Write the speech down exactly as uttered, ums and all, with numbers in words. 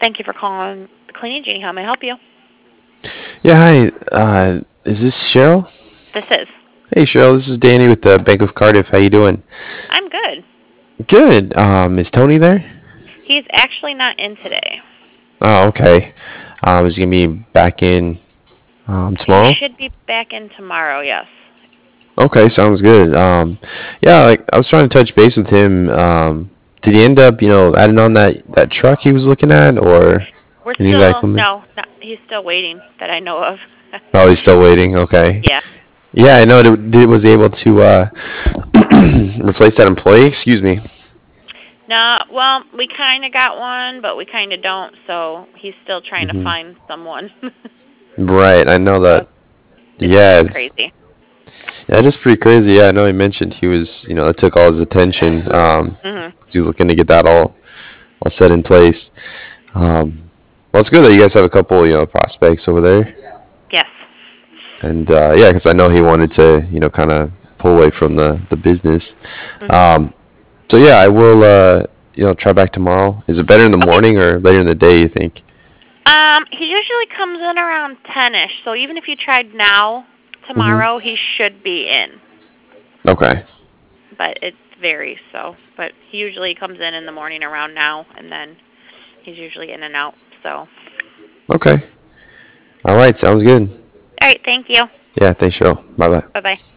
Thank you for calling the Cleaning Genie. How may I help you? Yeah, hi. Uh, is this Cheryl? This is. Hey, Cheryl. This is Danny with the Bank of Cardiff. How you doing? I'm good. Good. Um, is Tony there? He's actually not in today. Oh, okay. Um, is he gonna be back in um He tomorrow? should be back in tomorrow, yes. Okay, sounds good. Um, yeah, like I was trying to touch base with him. Um, did he end up, you know, adding on that that truck he was looking at, or We're did he like still, come in? no, no he's still waiting that I know of. Oh, he's still waiting. Okay. Yeah. Yeah, I know. Did, did was able to uh replace that employee? Excuse me. No, well, we kind of got one, but we kind of don't, so he's still trying to Hmm. find someone. Right. I know So that. it's Yeah, pretty it's, crazy. yeah, just pretty crazy. Yeah, I know he mentioned he was, you know, it took all his attention. Um, Mhm. he was looking to get that all all set in place. Um, well, it's good that you guys have a couple, you know, prospects over there. Yes. And uh, yeah, because I know he wanted to, you know, kind of pull away from the the business. Mhm. Um, so yeah, I will, uh, you know, try back tomorrow. Is it better in the Okay. morning or later in the day? You think? Um, he usually comes in around ten-ish, so even if you tried now, Hmm. tomorrow he should be in. Okay. But it varies, so. But he usually comes in in the morning around now, and then he's usually in and out, so. Okay. All right. Sounds good. All right, thank you. Yeah. Thanks, Cheryl. Bye bye. Bye-bye.